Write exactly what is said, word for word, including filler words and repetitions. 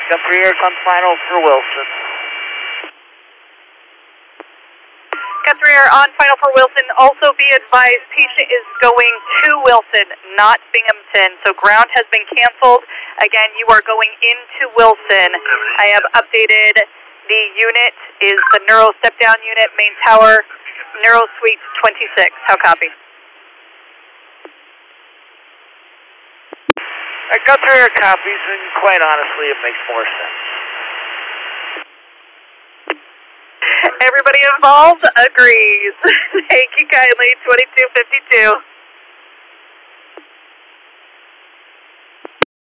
Guthrie Air on final for Wilson. Guthrie Air on final for Wilson. Also be advised, patient is going to Wilson, not Binghamton. So ground has been canceled. Again, you are going into Wilson. I have updated the unit is the Neuro step down unit, main tower, Neuro suite twenty-six. How copy? I Guthrie Air copies, and quite honestly, it makes more sense. Everybody involved agrees. Thank you kindly, twenty-two fifty-two.